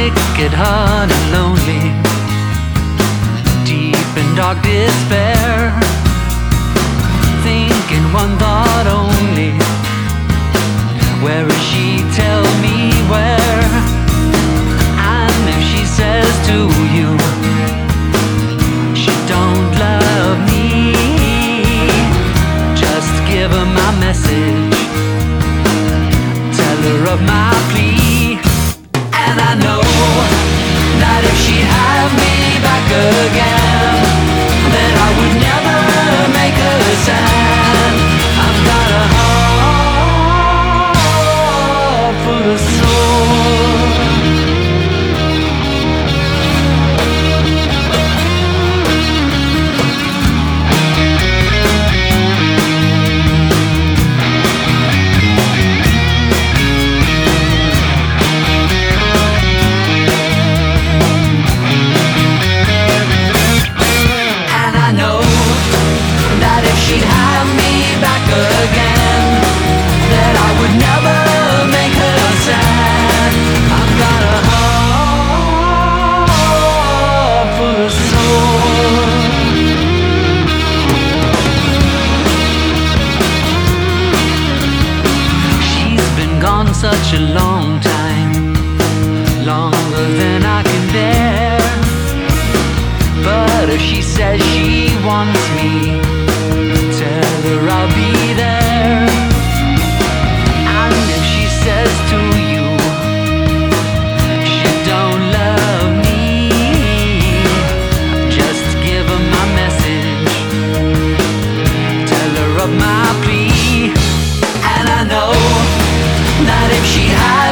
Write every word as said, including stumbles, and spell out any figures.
wicked heart and lonely, deep in dark despair, thinking one thought only, where is she? Tell me where. And if she says to you she don't love me, just give her my message, tell her of my plea. And I know that if she'd have me back again, then I would never make her sad. I've got a heart full of sore. She'd have me back again, that I would never make her sad. I've got a heart full of sore. She's been gone such a long time, longer than I can bear. But if she says she wants me, tell her I'll be there. And if she says to you she don't love me, just give her my message, tell her of my plea. And I know that if she had